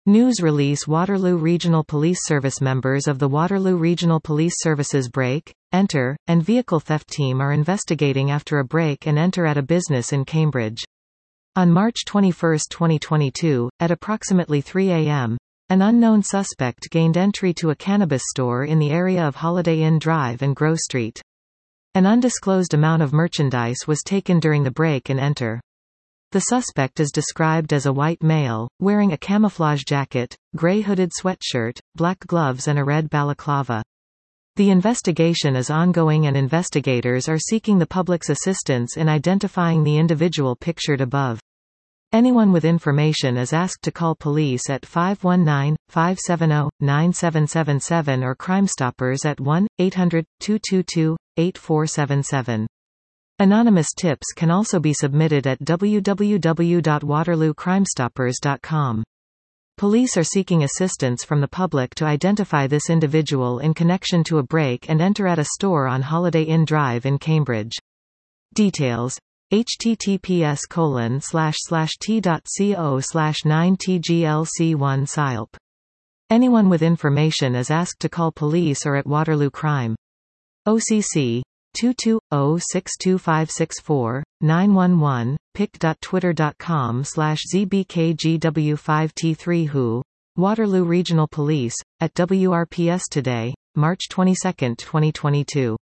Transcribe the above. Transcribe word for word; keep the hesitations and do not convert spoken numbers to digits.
News release: Waterloo Regional Police Service members of the Waterloo Regional Police Service's break, enter, and vehicle theft team are investigating after a break and enter at a business in Cambridge. On March twenty-first, twenty twenty-two, at approximately three a m, an unknown suspect gained entry to a cannabis store in the area of Holiday Inn Drive and Grove Street. An undisclosed amount of merchandise was taken during the break and enter. The suspect is described as a white male, wearing a camouflage jacket, gray hooded sweatshirt, black gloves and a red balaclava. The investigation is ongoing and investigators are seeking the public's assistance in identifying the individual pictured above. Anyone with information is asked to call police at five one nine, five seven zero, nine seven seven seven or Crime Stoppers at one eight hundred, two two two, eight four seven seven. Anonymous tips can also be submitted at w w w dot waterloo crime stoppers dot com. Police are seeking assistance from the public to identify this individual in connection to a break and enter at a store on Holiday Inn Drive in Cambridge. Details: https colon slash slash t.co slash 9tglc1 silp. Anyone with information is asked to call police or at Waterloo Crime. O C C two two zero six two five six four, nine one one, pic dot twitter dot com slash z b k g w five t three W H O, Waterloo Regional Police, at W R P S Today, March twenty-second, twenty twenty-two.